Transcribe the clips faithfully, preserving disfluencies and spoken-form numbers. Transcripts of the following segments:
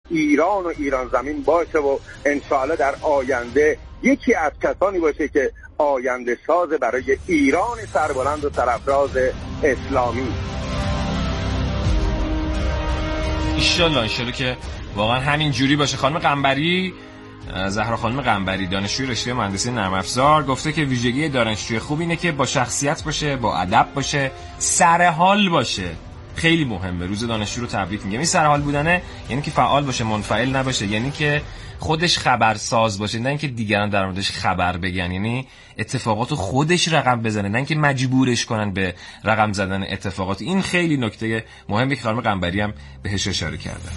ایران و ایران زمین باشه و انشاءالله در آینده یکی از کسانی باشه که آینده ساز برای ایران سربلند و سرفراز اسلامی. ایشالله ایشالله که واقعا همین جوری باشه. خانم قنبری، زهرا خانم قنبری، دانشجوی رشته مهندسی نرم افزار، گفته که ویژگی دانشجوی خوب اینه که با شخصیت باشه، با ادب باشه، سرحال باشه. خیلی مهمه. روز دانشجو رو تبریک میگم. این سرحال بودنه یعنی که فعال باشه، منفعل نباشه، یعنی که خودش خبرساز باشه، نه اینکه دیگران در موردش خبر بگن، یعنی اتفاقاتو خودش رقم بزنه، نه اینکه مجبورش کنن به رقم زدن اتفاقات. این خیلی نکته مهمی که خانم قنبری هم بهش اشاره کرده.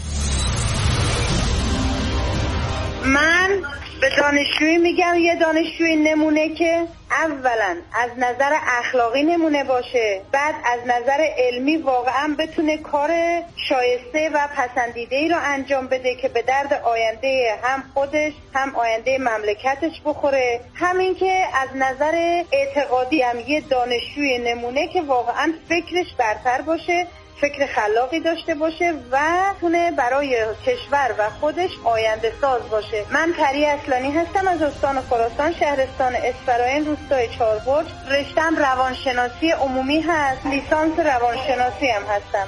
من به دانشجویی میگم یه دانشجوی نمونه که اولا از نظر اخلاقی نمونه باشه، بعد از نظر علمی واقعا بتونه کار شایسته و پسندیده‌ای رو انجام بده که به درد آینده هم خودش هم آینده مملکتش بخوره. همین که از نظر اعتقادی هم یه دانشجوی نمونه که واقعا فکرش برتر باشه، فکر خلاقی داشته باشه و تونه برای کشور و خودش آینده ساز باشه. من پری اصلانی هستم از استان خراسان، شهرستان اسفراین، روستای چهاربرج. رشتم روانشناسی عمومی هست، لیسانس روانشناسی هم هستم.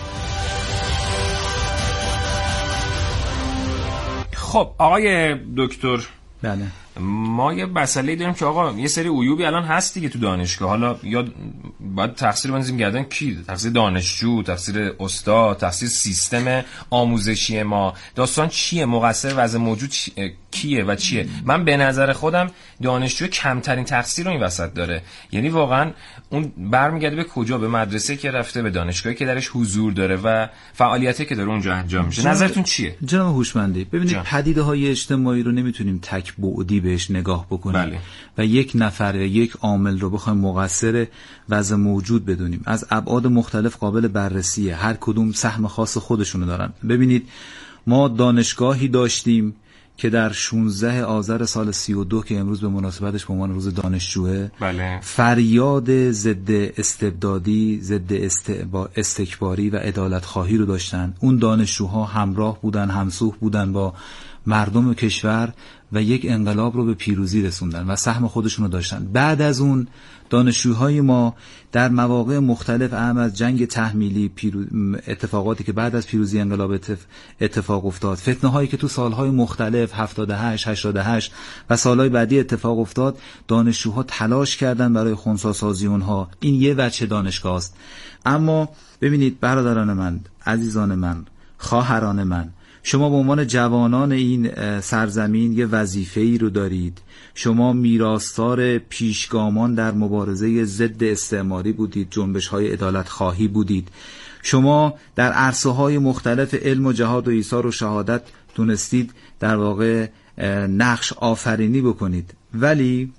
خب آقای دکتر، بله، ما یه مسئله داریم که آقا یه سری عیوبی الان هست دیگه تو دانشگاه. حالا یا باید تقصیر بندازیم گردن کی؟ تقصیر دانشجو، تقصیر استاد، تقصیر سیستم آموزشی ما. داستان چیه؟ مقصر وضع موجود کیه و چیه؟ من به نظر خودم دانشجو کمترین تقصیر رو این وسط داره. یعنی واقعا اون برمیگرده به کجا؟ به مدرسه که رفته، به دانشگاهی که درش حضور داره و فعالیتی که داره اونجا انجام میشه. نظرتون چیه؟ جناب هوشمندی، ببینید پدیده‌های اجتماعی رو نمیتونیم تک بعدی بهش نگاه بکنیم. بله. و یک نفر یا یک عامل رو بخوایم مقصر وضع موجود بدونیم. از ابعاد مختلف قابل بررسیه، هر کدوم سهم خاص خودشونو دارن. ببینید ما دانشگاهی داشتیم که در شانزده آذر سال سی و دو که امروز به مناسبتش به عنوان روز دانشجوه، بله، فریاد ضد استبدادی، ضد استکباری و عدالت خواهی رو داشتن. اون دانشجوها همراه بودن، همسوح بودن با مردم کشور و یک انقلاب رو به پیروزی رسوندن و سهم خودشون رو داشتن. بعد از اون دانشجوهای ما در مواقع مختلف، اهم از جنگ تحمیلی، پیرو... اتفاقاتی که بعد از پیروزی انقلاب اتفاق افتاد، فتنه هایی که تو سالهای مختلف هفتاد و هشت، هشتاد و هشت و سالهای بعدی اتفاق افتاد، دانشجوها تلاش کردن برای خنثی سازی اونها. این یه وجه دانشگاه است. اما ببینید برادران من، عزیزان من، خواهران من، شما به عنوان جوانان این سرزمین یه وظیفه‌ای رو دارید. شما میراثدار پیشگامان در مبارزه ضد استعماری بودید، جنبش‌های عدالت خواهی بودید. شما در عرصه‌های مختلف علم و جهاد و ایثار و شهادت تونستید در واقع نقش آفرینی بکنید. ولی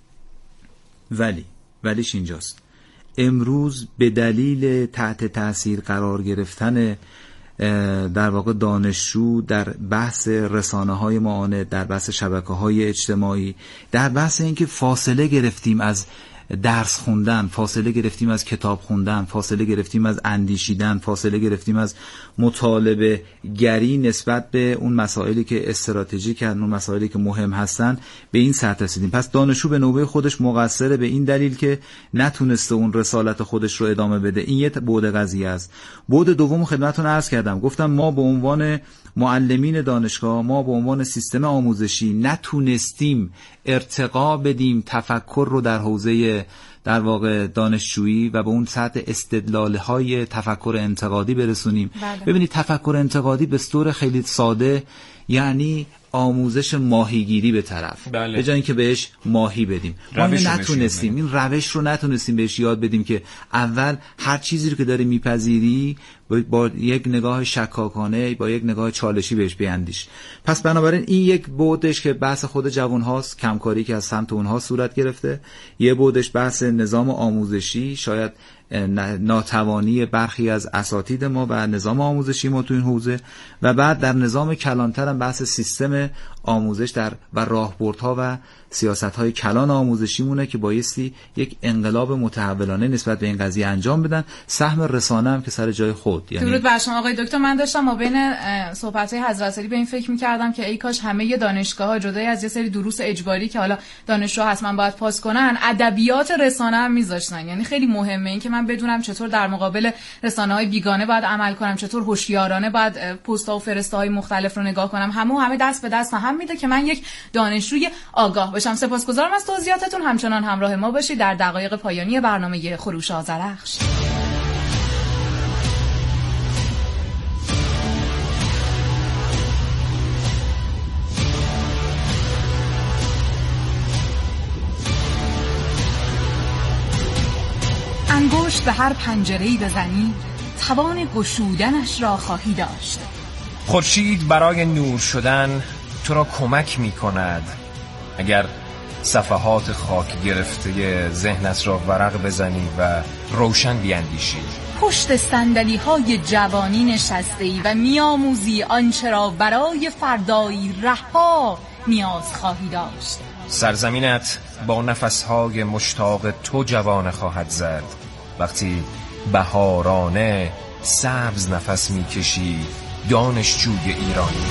ولی ولیش اینجاست. امروز به دلیل تحت تاثیر قرار گرفتن در واقع دانشجو در بحث رسانه های معاند، در بحث شبکه های اجتماعی، در بحث اینکه فاصله گرفتیم از درس خوندن، فاصله گرفتیم از کتاب خوندن، فاصله گرفتیم از اندیشیدن، فاصله گرفتیم از مطالبه گری نسبت به اون مسائلی که استراتژیک هستن، اون مسائلی که مهم هستن، به این سطح رسیدیم. پس دانشجو به نوبه خودش مقصره به این دلیل که نتونسته اون رسالت خودش رو ادامه بده. این یه بعد قضیه است. بعد دوم خدمتتون عرض کردم، گفتم ما به عنوان معلمین دانشگاه، ما به عنوان سیستم آموزشی نتونستیم ارتقا بدیم تفکر رو در حوزه در واقع دانشجویی و به اون سطح استدلال‌های تفکر انتقادی برسونیم. بله. ببینید تفکر انتقادی به طور خیلی ساده یعنی آموزش ماهیگیری به طرف، بله، به جای اینکه بهش ماهی بدیم. ما اینو نتونستیم، این روش رو نتونستیم بهش یاد بدیم که اول هر چیزی رو که داری میپذیری با یک نگاه شکاکانه، با یک نگاه چالشی بهش بیاندیش. پس بنابراین این یک بودش که بحث خود جوان هاست، کمکاری که از سمت اونها صورت گرفته. یه بودش بحث نظام آموزشی، شاید ناتوانی برخی از اساتید ما و نظام آموزشی ما تو این حوزه، و بعد در نظام کلانتر هم بحث سیستم آموزش در و راهبردها و سیاست‌های کلان آموزشی مونه که بایستی یک انقلاب متحولانه نسبت به این قضیه انجام بدن. سهم رسانه هم که سر جای خود شد. یعنی درود بر شما آقای دکتر. من داشتم ما بین صحبت‌های حضرت علی به این فکر می‌کردم که ای کاش همه دانشگاه‌ها جدای از یه سری دروس اجباری که حالا دانشجو حتما باید پاس کنن، ادبیات رسانه هم می‌ذاشتن. یعنی خیلی مهمه این که من بدونم چطور در مقابل رسانه‌های بیگانه باید عمل کنم، چطور هوشیارانه باید پست‌ها و فرسته‌های مختلف رو نگاه کنم. همه همه دست به دست فهم میده که من یک دانشجوی آگاه باشم. سپاسگزارم از توضیحاتتون. همچنان همراه ما باشید در دقایق پایانی برنامه خروش آذرخش. انگشت به هر پنجره‌ای بزنی توان گشودنش را خواهی داشت. خورشید برای نور شدن تو را کمک می کند. اگر صفحات خاک گرفته ذهنت را ورق بزنی و روشن بیاندیشی. پشت صندلی های جوانی نشسته‌ای و میآموزی آنچه را برای فردایی رها نیاز خواهی داشت. سرزمینت با نفسهای مشتاق تو جوان خواهد زد. وقتی بهارانه سبز نفس میکشی دانشجوی ایرانی.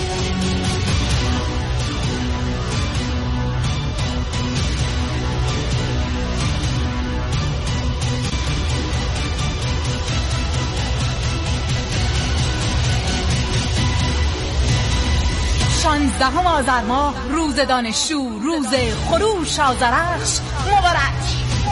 شانزدهم آذر ماه روز دانشجو، روز خروش آذرخش مبارک.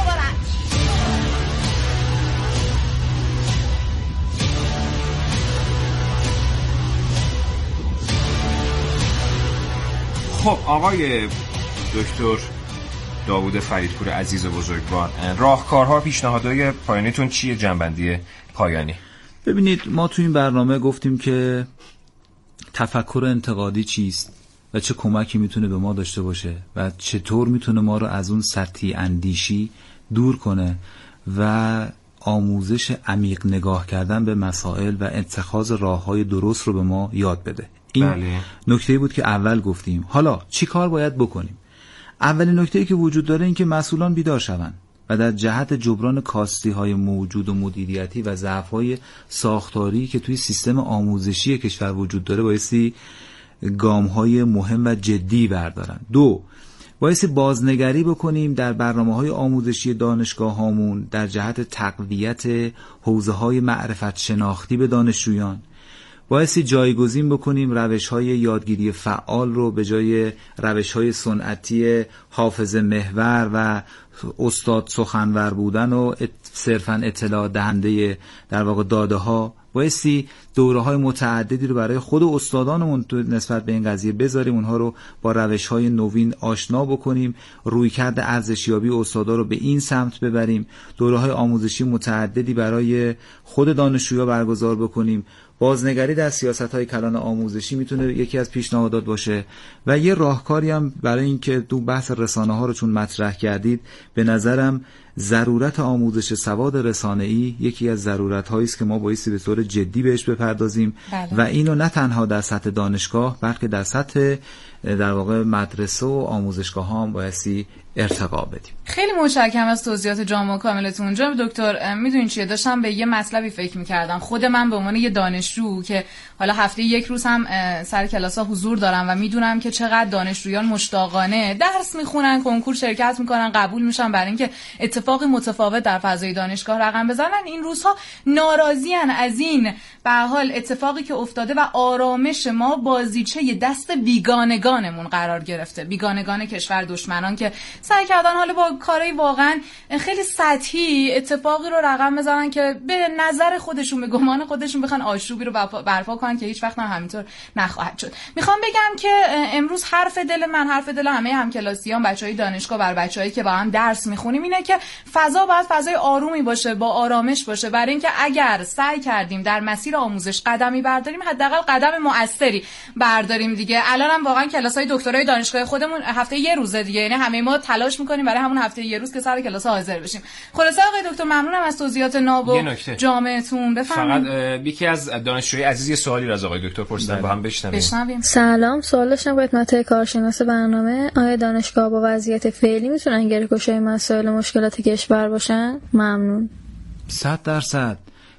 خب آقای دکتر داوود فریدپور عزیز و بزرگوار، راهکارها پیشنهادهای پایانیتون چیه؟ جنبندی پایانی. ببینید ما تو این برنامه گفتیم که تفکر انتقادی چیست و چه کمکی میتونه به ما داشته باشه و چطور میتونه ما رو از اون سطحی اندیشی دور کنه و آموزش عمیق نگاه کردن به مسائل و اتخاذ راههای درست رو به ما یاد بده. این بله. نکته بود که اول گفتیم. حالا چی کار باید بکنیم؟ اولین نکته‌ای که وجود داره این که مسئولان بیدار شوند و در جهت جبران کاستی‌های موجود و مدیریتی و ضعف‌های ساختاری که توی سیستم آموزشی کشور وجود داره بایستی گام‌های مهم و جدی بردارن. دو، بایستی بازنگری بکنیم در برنامه‌های آموزشی دانشگاه‌هامون در جهت تقویت حوزه‌های معرفت شناختی به دانشجویان. بایستی جایگزین بکنیم روش‌های یادگیری فعال رو به جای روش‌های سنتی حافظه محور و استاد سخنور بودن و صرفاً اطلاع دهنده در واقع داده ها. بایستی دوره‌های متعددی رو برای خود استادانمون نسبت به این قضیه بذاریم، اونها رو با روش‌های نوین آشنا بکنیم، رویکرد ارزشیابی استادا رو به این سمت ببریم، دوره‌های آموزشی متعددی برای خود دانشجویان برگزار بکنیم. بازنگری در سیاست‌های کلان آموزشی میتونه یکی از پیشنهادات باشه و یه راهکاری هم برای اینکه تو بحث رسانه‌ها رو چون مطرح کردید، به نظرم ضرورت آموزش سواد رسانه‌ای یکی از ضرورت‌هایی است که ما بایستی به طور جدی بهش بپردازیم بله. و اینو نه تنها در سطح دانشگاه بلکه در سطح در واقع مدرسه و آموزشگاه ها هم بایستی ارتقا بدیم. خیلی متشکرم از توضیحات جامع و کاملتون. جناب دکتر میدونین چیه، داشتم به یه مطلبی فکر می‌کردم. خود من به عنوان یه دانشجو که حالا هفته یک روز هم سر کلاس‌ها حضور دارم و میدونم که چقدر دانشجویان مشتاقانه درس میخونن، کنکور شرکت میکنن، قبول میشن برای اینکه اتفاق متفاوت در فضای دانشگاه رقم بزنن، این روزها ناراضیان از این به حال اتفاقی که افتاده و آرامش ما بازیچه دست بیگانگانمون قرار گرفته. بیگانگان کشور، دشمنان که سعی کردن حالا با کارهای واقعا خیلی سطحی اتفاقی رو رقم بزنن که به نظر خودشون، به گمان خودشون بخوان آشوبی رو برپا کنن که هیچ وقت هم همینطور نخواهد شد. میخوام بگم که امروز حرف دل من، حرف دل همه همکلاسیان، بچهای دانشگاه، بر بچه‌هایی که با هم درس میخونیم اینه که فضا باید فضای آرومی باشه، با آرامش باشه، برای اینکه اگر سعی کردیم در مسیر آموزش قدمی برداریم حداقل قدم مؤثری برداریم دیگه. الانم واقعا کلاس‌های دکترای دانشگاه خودمون هفته یه روزه دیگه، یعنی همه ما تلاش میکنیم برای همون هفته یه روز که سر کلاس حاضر بشیم. خلاصه آقای دکتر ممنونم از توضیحات ناب و جامعتون. بفرمایید. فقط یکی از دانشجوی عزیز یه سوالی از آقای دکتر پرسیدن، با هم بشنویم. سلام، سوال داشتم خدمت کارشناس برنامه. آیا دانشگاه با وضعیت فعلی میتونن گره‌گشای مسائل و مشکلات کشور باشن؟ ممنون. صد درصد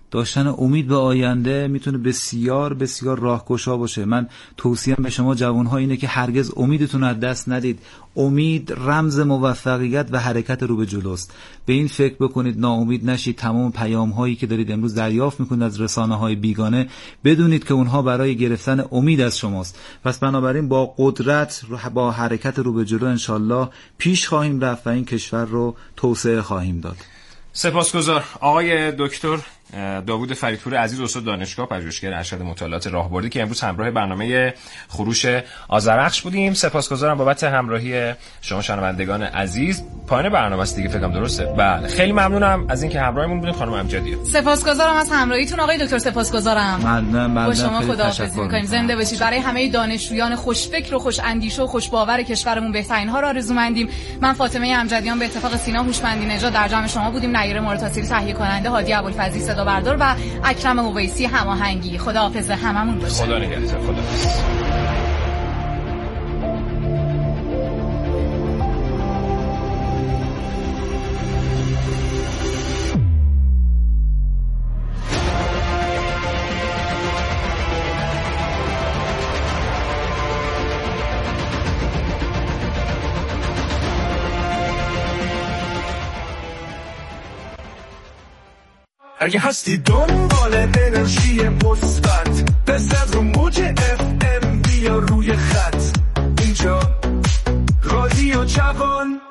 داشتن امید به آینده میتونه بسیار بسیار راهگشا باشه. من توصیهم به شما جوانها اینه که هرگز امیدتون از دست ندید. امید رمز موفقیت و حرکت رو به جلوست. به این فکر بکنید، ناامید نشید. تمام پیام هایی که دارید امروز دریافت میکنید از رسانه های بیگانه، بدونید که اونها برای گرفتن امید از شماست. پس بنابراین با قدرت، با حرکت رو به جلو انشالله پیش خواهیم رفت و این کشور رو توسعه خواهیم داد. سپاسگزار آقای دکتر داوود فریدپور عزیز، استاد دانشگاه، پژوهشگر ارشد مطالعات راهبردی، که امروز همراه برنامه خروش آذربخش بودیم. سپاسگزارم بابت همراهی شما شنوندگان عزیز. پایان برنامه است دیگه، فکرم درسته؟ بله، خیلی ممنونم از اینکه همراهمون بودین خانم امجدی. سپاسگزارم از همراهیتون آقای دکتر. سپاسگزارم. ممنونم. با شما خداحافظی می‌کنیم. زنده باشید. برای همه دانشجویان خوشفکر و خوش اندیشه و خوش باور کشورمون بهترین ها را آرزومندیم. من فاطمه امجدیان به اتفاق سینا هوشمندی نژاد در جمع شما بودیم. نیر مرتضی تهیه کننده، هادی ابوالفضلی صدا بردار و اکرم اویسی هماهنگی. خداحافظ هممون باشه. خدا نگهدار. خداحافظ. اگه هستی دنبال انرژی مثبت، بزن رو موج اف ام بیا روی خط. اینجا رادیو جوان.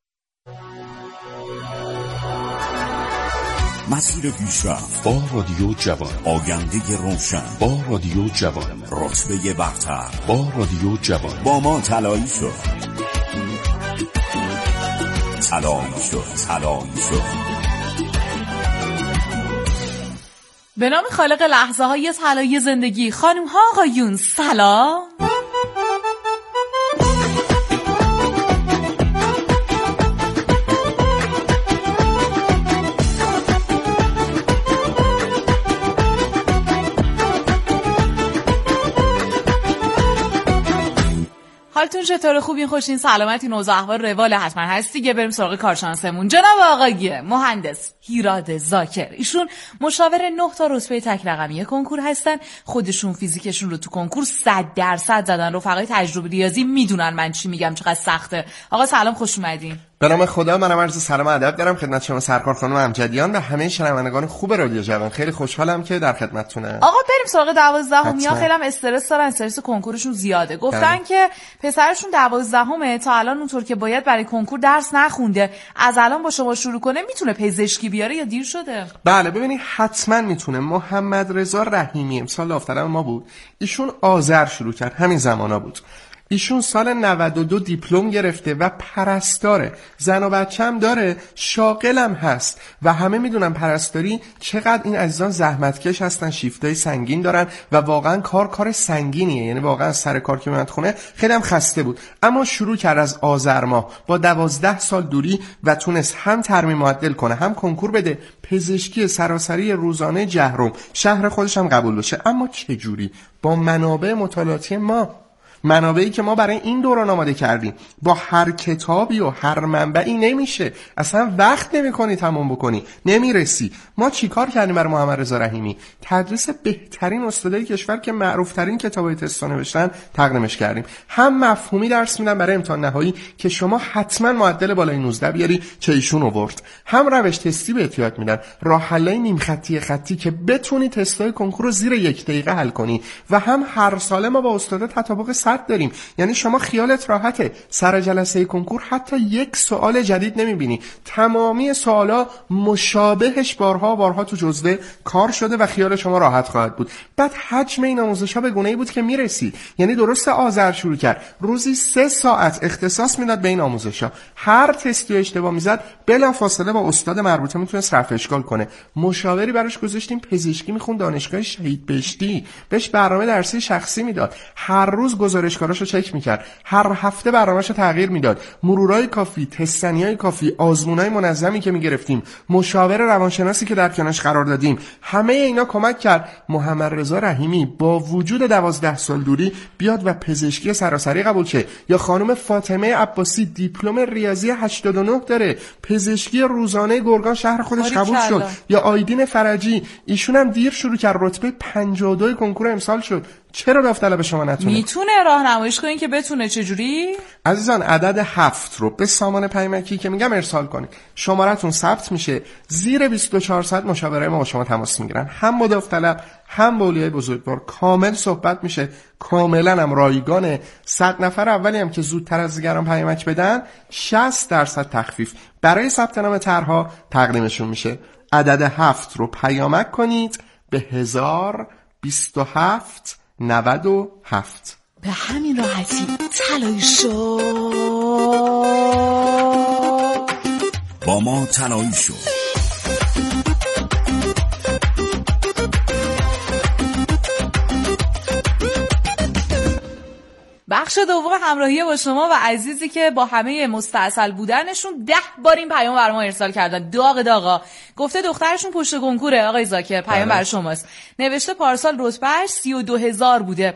مسیر پیشرفت با رادیو جوان، آینده روشن با رادیو جوان، رتبه برتر با رادیو جوان. با ما طلایی شد، طلایی شد، طلایی شد. به نام خالق لحظه های طلایی زندگی، خانم ها آقایون سلام. حالتون چطوره؟ خوبین؟ خوشین؟ سلامتی؟ اوضاع احوال روال حتما هست دیگه. بریم سراغ کارشناسمون. جناب آقای مهندس هیراد زاکر، ایشون مشاور نه تا رتبه تک رقمی کنکور هستن. خودشون فیزیکشون رو تو کنکور صد درصد زدن. رفقای تجربه ریاضی میدونن من چی میگم، چقدر سخته. آقا سلام، خوش اومدین. به نام خدا، منم عرض سلام و ادب دارم خدمت شما سرکار خانم امجدیان و همه شنوندگان خوب رادیو جوان. خیلی خوشحالم که در خدمتتونم. آقا بریم سراغ دوازدهمیا. خیلی هم استرس دارن، استرس کنکورشون زیاده. گفتن که پسرشون دوازدهمه، تا الان اونطور که باید برای کنکور درس نخونده. از الان با شما شروع کنه میتونه پزشکی بیاره یا دیر شده؟ بله ببینید، حتما میتونه. محمد رضا رحیمی امسال داوطلب ما بود. ایشون آذر شروع کرد، همین زمانا بود. ایشون سال نود و دو دیپلم گرفته و پرستاره، زن و بچه‌م داره، شاغلم هست و همه میدونن پرستاری چقدر این عزیزان زحمتکش هستن، شیفتای سنگین دارن و واقعا کار کار سنگینیه. یعنی واقعا سر کار که میاد خونه خیلی هم خسته بود، اما شروع کرد از آذر ماه با دوازده سال دوری و تونست هم ترمیم معدل کنه، هم کنکور بده، پزشکی سراسری روزانه جهرم، شهر خودش هم قبول بشه. اما چه جوری؟ با منابع مطالعاتی ما، منابعی که ما برای این دوران آماده کردیم. با هر کتابی و هر منبعی نمیشه، اصلا وقت نمیکنی تمام بکنی، نمیرسی. ما چیکار کردیم برای محمد رضا رحیمی؟ تدریس بهترین استادای کشور که معروف ترین کتابای تستا نوشتن تقدیمش کردیم. هم مفهومی درس میدن برای امتحان نهایی که شما حتما معدل بالای نوزده بیاری که ایشون آورد، هم روش تستی بهت یاد میدن، راه حلای نیم خطی خطی که بتونی تستای کنکور رو زیر یک دقیقه حل کنی، و هم هر ساله ما با استادا تطابق صد داریم. یعنی شما خیالت راحته سر جلسه کنکور حتی یک سوال جدید نمیبینی، تمامی سوالا مشابهش بارها بارها تو جزوه کار شده و خیال شما راحت خواهد بود. بعد حجم این آموزش‌ها به گونه‌ای بود که میرسی. یعنی درست آذر شروع کرد، روزی سه ساعت اختصاص میداد به این آموزش‌ها. هر تستی اشتباه میزد بلافاصله با استاد مربوطه میتونست رفع اشکال کنه. مشاوری براش گذاشتیم، پزشکی میخوند دانشگاه شهید بهشتی، بهش برنامه درسی شخصی میداد. هر روز گزارشکاراشو چک میکرد، هر هفته برنامه‌شو تغییر میداد، مرورای کافی، تستنیای کافی، آزمونای منظمی که میگرفتیم، مشاور روانشناسی که در کنارش قرار دادیم، همه اینا کمک کرد محمد رضا رحیمی با وجود دوازده سال دوری بیاد و پزشکی سراسری قبول شه. یا خانم فاطمه عباسی دیپلم ریاضی هشتاد و نه داره، پزشکی روزانه گرگان شهر خودش قبول شد. یا آیدین فرجی، ایشون هم دیر شروع کرد، رتبه پنجاه و دو کنکور امسال شد. چرا داوطلب شما نتونه؟ میتونه راهنماییش کنین که بتونه. چجوری؟ عزیزان عدد هفت رو به سامان پیمکی که میگم ارسال کنید، شمارتون ثبت میشه، زیر بیست و چهار ساعت مشاوره ما با شما تماس میگیرن، هم با داوطلب هم با اولیای بزرگوار کامل صحبت میشه، کاملا هم رایگانه. صد نفر اولی هم که زودتر از دیگران پیامک بدن شصت درصد تخفیف برای ثبت نام طرح‌ها تقدیمشون میشه. عدد هفت رو پیامک کنید به هزار بیست و هفت نود و هفت. به همین راحتی طلایی شو، با ما طلایی شو. بخش دوم همراهی با شما و عزیزی که با همه مستعسل بودنشون ده بار این پیام برای ما ارسال کردن. داغ داغا گفته دخترشون پشت کنکوره. آقای زاکر پیام برای شماست. نوشته پارسال رتبهش سی و دو هزار بوده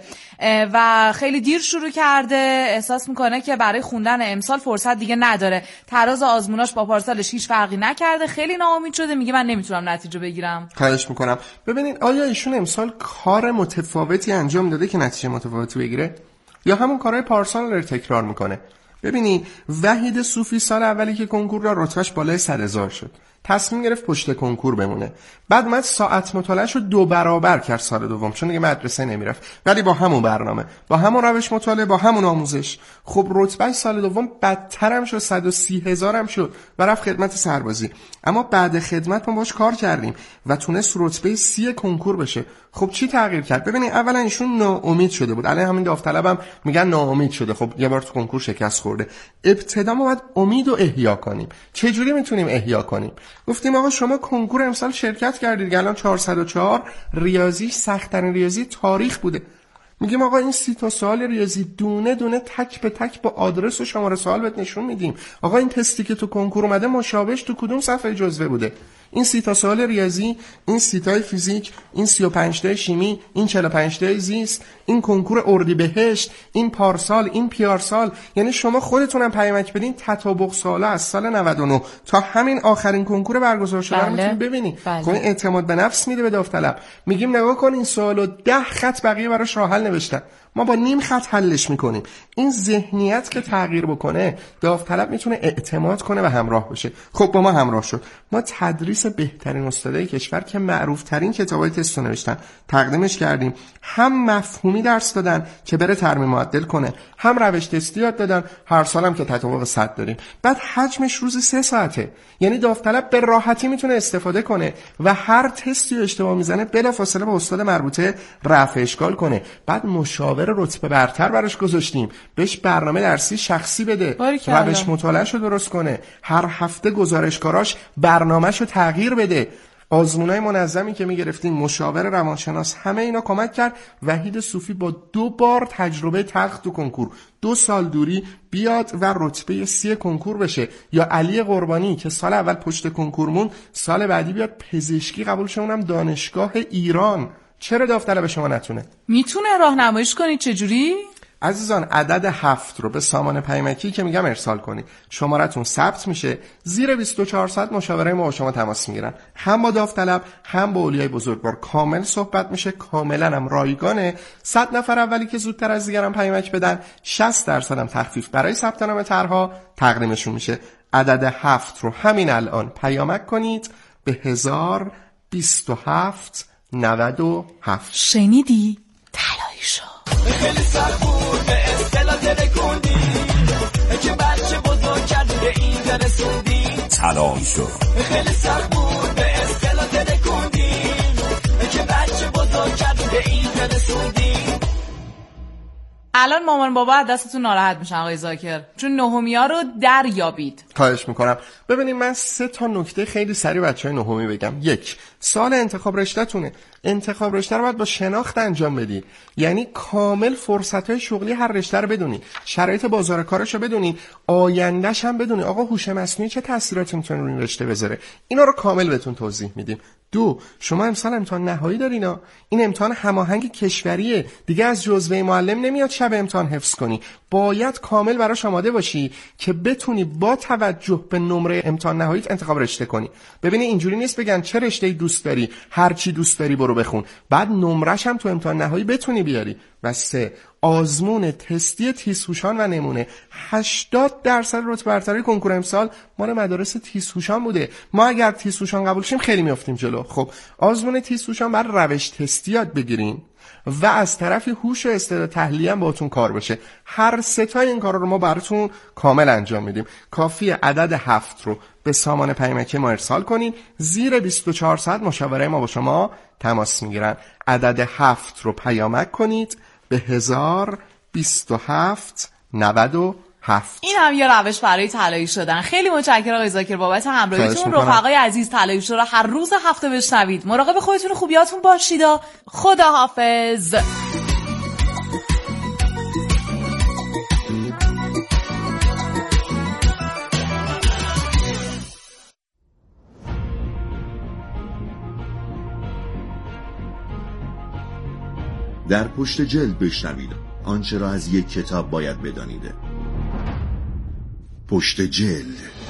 و خیلی دیر شروع کرده، احساس میکنه که برای خوندن امسال فرصت دیگه نداره. تراز آزموناش با پارسالش هیچ فرقی نکرده، خیلی ناامید شده، میگه من نمیتونم نتیجه بگیرم. خواهش میکنم. ببینید آیا ایشون امسال کار متفاوتی انجام داده که نتیجه متفاوتی بگیره یا همون کارهای پارسال رو تکرار میکنه؟ ببینید وحید صوفی سال اولی که کنکور را رتبهش بالای صد هزار شد، تصمیم گرفت پشت کنکور بمونه. بعد من ساعت مطالعه‌اش رو دو برابر کرد سال دوم، چون دیگه مدرسه نمیرفت، ولی با همون برنامه، با همون روش مطالعه، با همون آموزش. خب رتبهش سال دوم بدتر هم شد، صد و سی هزار هم شد و رفت خدمت سربازی. اما بعد خدمت ما باش کار کردیم و تونست رتبه سی کنکور بشه. خب چی تغییر کرد؟ ببینید اولا ایشون ناامید شده بود، الان همین داوطلبم میگن ناامید شده. خب یه بار تو کنکور شکست خورده. ابتدا ما باید امید رو احیا کنیم. چه جوری میتونیم احیا کنیم؟ گفتیم آقا شما کنکور امسال شرکت کردید، الان چهارصد و چهار، ریاضی سخت‌ترین ریاضی تاریخ بوده. میگیم آقا این سی تا سوال ریاضی دونه دونه تک به تک با آدرس و شماره سوال بهت نشون میدیم. آقا این تستی که تو کنکور اومده مشابهش تو کدوم صفحه جزوه بوده؟ این سی تا سوال ریاضی، این سی تای فیزیک، این سی و پنج تای شیمی، این چهل و پنج تای زیست، این کنکور اردیبهشت، این پارسال، این پیارسال. یعنی شما خودتونم پیامک بدین تطابق سوالا از سال نود و نه تا همین آخرین کنکور برگزار شده رو میتونید ببینید. خب این اعتماد به نفس میده به داوطلب. میگیم نگاه کن این سوالو ده خط بقیه براش راه حل نوشتن، ما با نیم خط حلش میکنیم. این ذهنیت که تغییر بکنه داوطلب میتونه اعتماد کنه و همراه بشه. خب با ما همراه شد. ما تدریس بهترین استادای کشور که معروف ترین کتابای تست رو نوشتن تقدیمش کردیم. هم مفهومی درس دادن که بره ترمیم معدل کنه، هم روش تستی یاد دادن. هر سالم که تطابق صد داریم. بعد حجمش روز سه ساعته، یعنی داوطلب به راحتی میتونه استفاده کنه و هر تستی رو اشتباه میزنه بلافاصله با استاد مربوطه رفع اشکال کنه. بعد مشاور رتبه برتر براش گذاشتیم، بهش برنامه درسی شخصی بده، روش مطالعه‌شو درست کنه، هر هفته گزارشکاراش برنامه‌شو تغییر بده. آزمونای منظمی که میگرفتیم، مشاور روانشناس، همه اینا کمک کرد وحید صوفی با دو بار تجربه تلخ تو کنکور، دو سال دوری، بیاد و رتبه سی کنکور بشه. یا علی قربانی که سال اول پشت کنکورمون، سال بعدی بیاد پزشکی قبول شه، اونم دانشگاه ایران. چرا داوطلب شما نتونه؟ میتونه راهنماییش کنید چجوری؟ عزیزان عدد هفت رو به سامان پیمکی که میگم ارسال کنید، شمارتون ثبت میشه، زیر بیست و چهار ساعت مشاوره ما با شما تماس میگیرن، هم با داوطلب هم با اولیای بزرگوار کامل صحبت میشه، کاملا هم رایگانه. صد نفر اولی که زودتر از دیگران پیمک بدن شصت درصد هم تخفیف برای ثبت نام طرح‌ها تقدیمشون میشه. عدد هفت رو همین الان پیامک کنید به هزار بیست و هفت نود و هفت. شنیدی؟ طلایی شو. خیلی سربور به اصطلاح ترکوندی که بچه بزرگ کردی به اینجا رسوندی. طلایی شو. خیلی سربور به اصطلاح ترکوندی که بچه بزرگ کردی به اینجا رسوندی. الان مامان بابا از دستتون ناراحت میشن آقای زاکر، چون نهمیا رو دریابید. خواهش میکنم. ببینید من سه تا نکته خیلی سریع بچهای نهمی بگم. یک، سال انتخاب رشته‌تونه. انتخاب رشته رو باید با شناخت انجام بدید، یعنی کامل فرصت‌های شغلی هر رشته رو بدونید، شرایط بازار کارش رو بدونید، آیندهش هم بدونید. آقا هوش مصنوعی چه تاثیراتی میتونه روی این رشته بذاره، اینا رو کامل بهتون توضیح میدیم. دو، شما امسال امتحان نهایی دارین ها. این امتحان هماهنگ کشوریه، دیگه از جزوه معلم نمیاد شب امتحان حفظ کنی، باید کامل براش آماده باشی که بتونی با توجه به نمره امتحان نهاییت انتخاب رشته کنی. ببینی اینجوری نیست بگن چه رشته‌ای دوست داری، هر چی دوست داری برو بخون، بعد نمرش هم تو امتحان نهایی بتونی بیاری. و سه، آزمون تستی تیزهوشان و نمونه. هشتاد درصد رتبه برتری کنکور امسال مال مدارس تیزهوشان بوده. ما اگر تیزهوشان قبول شیم خیلی میافتیم جلو. خب آزمون تیزهوشان بر روش تستی یاد بگیرین و از طرفی هوش و استعداد تحلیلی هم باهاتون کار بشه. هر سه تا این کارا رو ما براتون کامل انجام میدیم. کافیه عدد هفت رو به سامان پیامکی ما ارسال کنین، زیر بیست و چهار ساعت مشاوره ما با شما تماس میگیرن. عدد هفت رو پیامک کنید به هزار بیست و هفت نود و هفت. این هم یه روش برای طلایی شدن. خیلی متشکرم آقای زاکر بابت همراهیتون. رفقای عزیز، طلایی شو رو هر روز هفته بشنوید. مراقب خودتون و خوبیاتون باشید. خدا حافظ. در پشت جلد بشنوید آنچه را از یک کتاب باید بدانید. پشت جلد.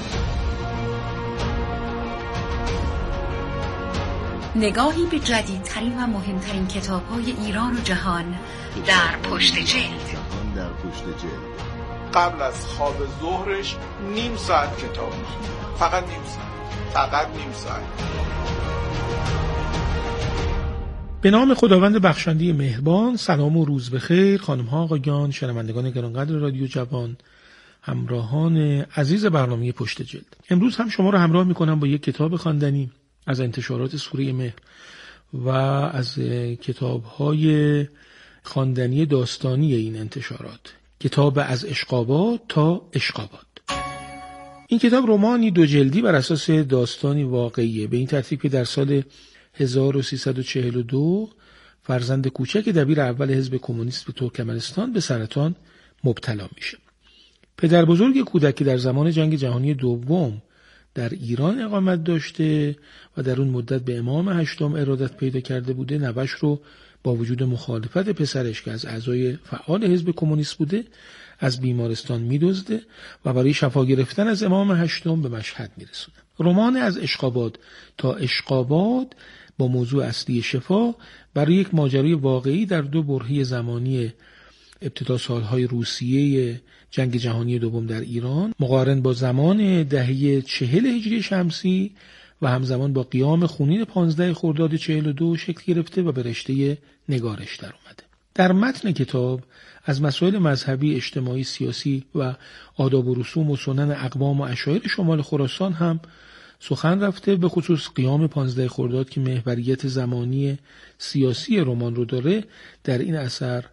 نگاهی به جدیدترین و مهمترین کتاب‌های ایران و جهان در پشت جلد. در پشت جلد. قبل از خواب ظهرش نیم ساعت کتاب می‌خونه. فقط نیم ساعت. فقط نیم ساعت. به نام خداوند بخشنده مهربان. سلام و روز بخیر خانم ها آقایان، شنوندگان گرانقدر رادیو جوان، همراهان عزیز برنامه پشت جلد. امروز هم شما رو همراه میکنم با یک کتاب خواندنی از انتشارات سوره مهر و از کتاب‌های خواندنی داستانی این انتشارات، کتاب از اشقاباد تا اشقاباد. این کتاب رمانی دو جلدی بر اساس داستانی واقعیه، به این ترتیب که در سال هزار و سیصد و چهل و دو فرزند کوچک دبیر اول حزب کمونیست به ترکمنستان به سرطان مبتلا میشه. پدر بزرگ کودک که در زمان جنگ جهانی دوم در ایران اقامت داشته و در اون مدت به امام هشتم ارادت پیدا کرده بوده، نوش رو با وجود مخالفت پسرش که از اعضای فعال حزب کمونیست بوده از بیمارستان میدزده و برای شفا گرفتن از امام هشتم به مشهد میرسونه. رمان از اشقاباد تا اشقاباد با موضوع اصلی شفا برای یک ماجرای واقعی در دو برهه زمانی ابتدا سالهای روسیه جنگ جهانی دوم در ایران مقارن با زمان دهه چهل هجری شمسی و همزمان با قیام خونین پانزده خرداد چهل و دو شکل گرفته و به رشته نگارش در اومده. در متن کتاب از مسائل مذهبی، اجتماعی، سیاسی و آداب و رسوم و سنن اقوام و عشایر شمال خراسان هم سخن رفته، به خصوص قیام پانزده خرداد که محوریت زمانی سیاسی رمان رو داره در این اثر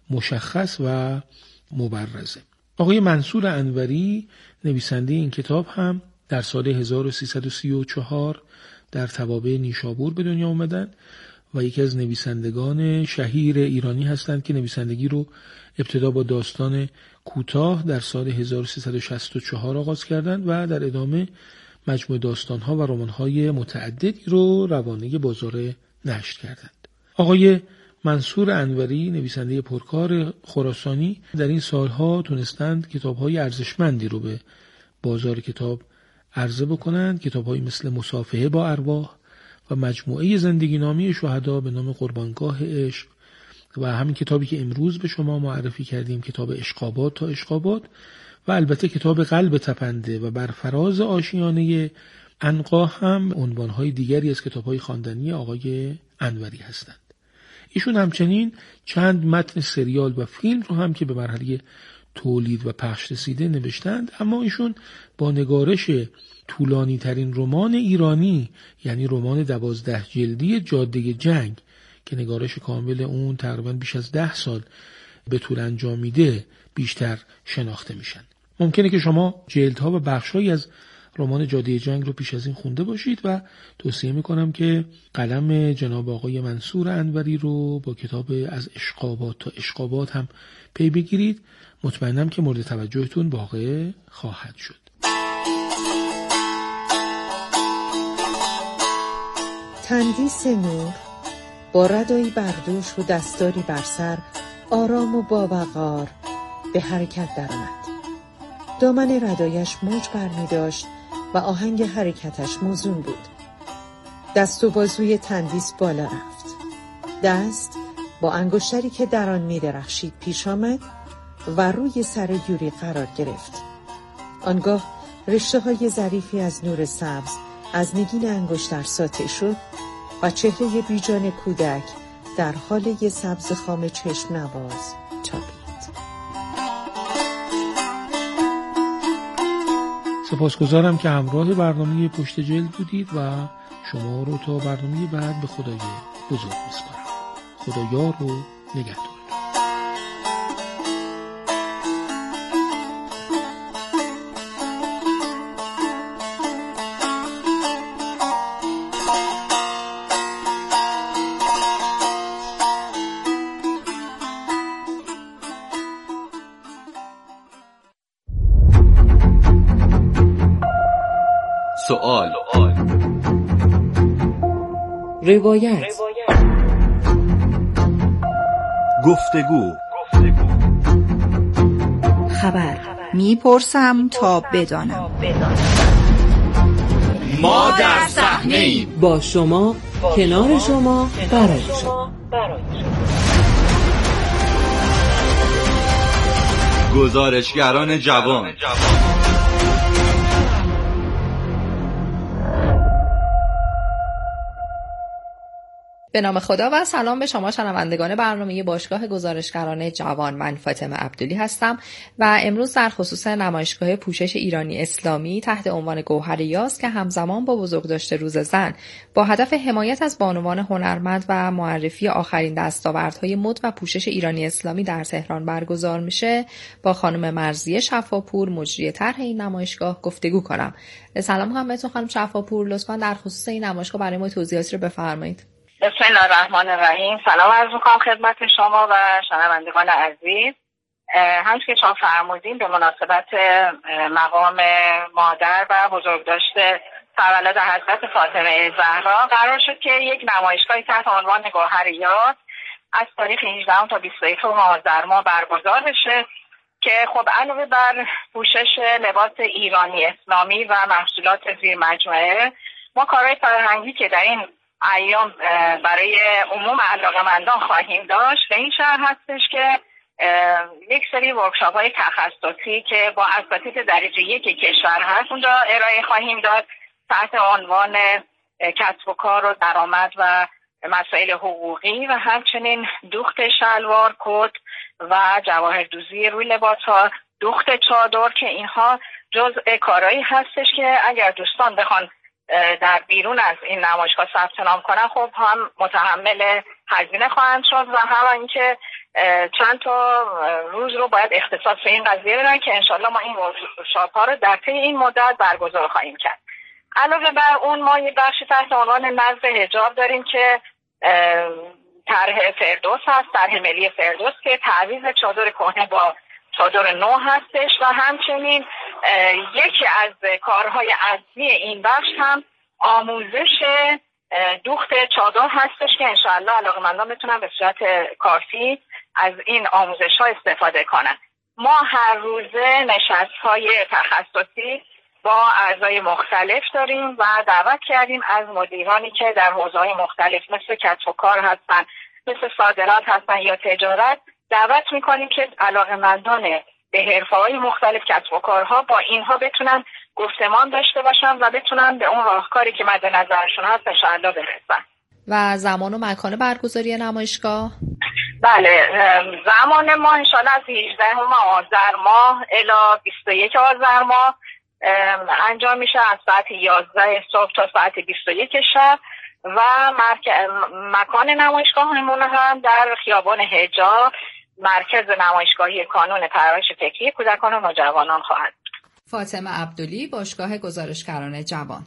مشخص و مبرزه. آقای منصور انوری نویسنده این کتاب هم در سال هزار و سیصد و سی و چهار در توابع نیشابور به دنیا آمدن و یکی از نویسندگان شهیر ایرانی هستند که نویسندگی رو ابتدا با داستان کوتاه در سال هزار و سیصد و شصت و چهار آغاز کردند و در ادامه مجموعه داستان‌ها و رمان‌های متعددی رو روانه بازار نشر کردند. آقای منصور انوری نویسنده پرکار خراسانی در این سالها تونستند کتاب‌های ارزشمندی رو به بازار کتاب عرضه بکنند، کتاب‌هایی مثل مصافحه با ارواح و مجموعه زندگی نامه شهدا به نام قربانگاه عشق و همین کتابی که امروز به شما معرفی کردیم، کتاب اشقاباد تا اشقاباد، و البته کتاب قلب تپنده و بر فراز آشیانه عنقا هم عنوان‌های دیگری از کتاب‌های خواندنی آقای انوری هستند. ایشون همچنین چند متن سریال و فیلم رو هم که به مرحله تولید و پخش رسیده نوشتند، اما ایشون با نگارش طولانی ترین رمان ایرانی یعنی رمان دوازده جلدی جاده جنگ که نگارش کامل اون تقریبا بیش از ده سال به طور انجام میده بیشتر شناخته میشن. ممکنه که شما جلدها و بخشهایی از رمان جاده جنگ رو پیش از این خونده باشید و توصیه میکنم که قلم جناب آقای منصور انوری رو با کتاب از اشقابات تا اشقابات هم پی بگیرید. مطمئنم که مورد توجهتون واقع خواهد شد. تندیس نور با ردایی بردوش و دستاری بر سر آرام و با وقار به حرکت درآمد. دامن ردایش موج برمی داشت و آهنگ حرکتش موزون بود. دست و بازوی تندیس بالا رفت. دست با انگشتری که در آن می درخشید پیش آمد و روی سر یوری قرار گرفت. آنگاه رشته های ظریفی از نور سبز از نگین انگشتر ساطع شد و چهره بیجان کودک در حال یه سبز خام چشم نواز تابید. سپاسگزارم که همراه برنامه پشت جلد بودید و شما رو تا برنامه بعد به خدای بزرگ میسپارم. خدایا رو نگهدار. سوال، روایت، گفتگو، خبر. میپرسم تا بدانم. ما در صحنه‌ایم، با شما، کنار شما، برای شما. گزارشگران جوان. به نام خدا و سلام به شما شنوندگان برنامه باشگاه گزارشگران جوان. من فاطمه عبدلی هستم و امروز در خصوص نمایشگاه پوشش ایرانی اسلامی تحت عنوان گوهر یاس که همزمان با بزرگداشت روز زن با هدف حمایت از بانوان هنرمند و معرفی آخرین دستاوردهای مد و پوشش ایرانی اسلامی در تهران برگزار میشه، با خانم مرضیه شفاپور مجری طرح این نمایشگاه گفتگو کنم. سلام می‌کنم بهتون خانم شفاپور، لطفاً در خصوص این نمایشگاه برای ما توضیحاتی رو بفرمایید. بسم الله الرحمن الرحیم. سلام عرض می‌کنم خدمت شما و شنوندگان عزیز. همچنین که شما فرمودین به مناسبت مقام مادر و بزرگداشت تولد حضرت فاطمه زهرا قرار شد که یک نمایشگاهی تحت عنوان گوهر یاس از تاریخ هجدهم تا بیست و یکم آذر ماه برگزار بشه که خب علاوه بر پوشش لباس ایرانی اسلامی و محصولات زیر مجموعه، ما کارهای فرهنگی که در این ایام برای عموم علاقه‌مندان خواهیم داشت به این شهر هستش که یک سری ورکشاپ های تخصصی که با اساتید درجه یک کشور هست اونجا ارائه خواهیم داد تحت عنوان کسب و کار و درآمد و مسائل حقوقی و همچنین دوخت شلوار، کت و جواهردوزی روی لباس ها، دوخت چادر، که اینها جزء کارهایی هستش که اگر دوستان بخوان در بیرون از این نمایشگاه ثبت نام کنن خب هم متحمل هزینه خواهند شد و هم اینکه چند تا روز رو باید اختصاص به این قضیه بدن که انشالله ما این ورکشاپ ها رو در طی این مدت برگزار خواهیم کرد. علاوه بر اون ما یه بخشی تحت عنوان نظم حجاب داریم که طرح فردوس هست، طرح ملی فردوس که تعویض چادر کهنه با چادر نو هستش و همچنین یکی از کارهای اصلی این بخش هم آموزش دوخت چادر هستش که انشاءالله علاقه‌مندان بتونن به صورت کافی از این آموزش ها استفاده کنن. ما هر روزه نشست های تخصصی با اعضای مختلف داریم و دعوت کردیم از مدیرانی که در حوزه‌های مختلف مثل کسب و کار هستن، مثل صادرات هستن یا تجارت، دعوت میکنیم که علاقه‌مندان به حرفه‌های مختلف کسب و کارها با اینها بتونن گفتمان داشته باشن و بتونن به اون راهکاری که مد نظرشون هست انشاءالله برسن. و زمان و مکان برگزاری نمایشگاه؟ بله، زمان ما انشاءالله از هجدهم آذر ماه الی بیست و یک آذر ماه انجام میشه از ساعت یازده صبح تا ساعت بیست و یک شب و مک... مکان نمایشگاه همون هم در خیابان حجاب مرکز نمایشگاهی کانون پرورش فکری کودکان و نوجوانان خواهد بود. فاطمه عبدلی، باشگاه گزارشگران جوان.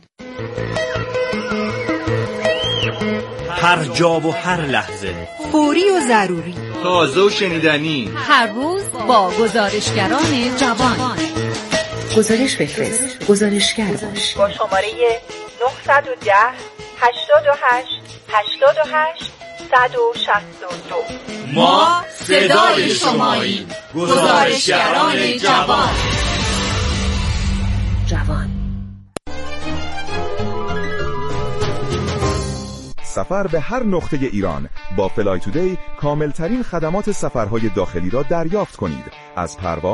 هر جا و هر لحظه، فوری و ضروری، تازه و شنیدنی، هر روز با گزارشگران جوان. گزارش بفرست، گزارشگر باش. با شماره نه یک صفر هشتاد و هشت هشتاد و هشت صد و شصت و دو. ما صدای شماییم. گزارشگران جوان. جوان. سفر به هر نقطه ایران با فلای تودی کاملترین خدمات سفرهای داخلی را دریافت کنید. از پرواز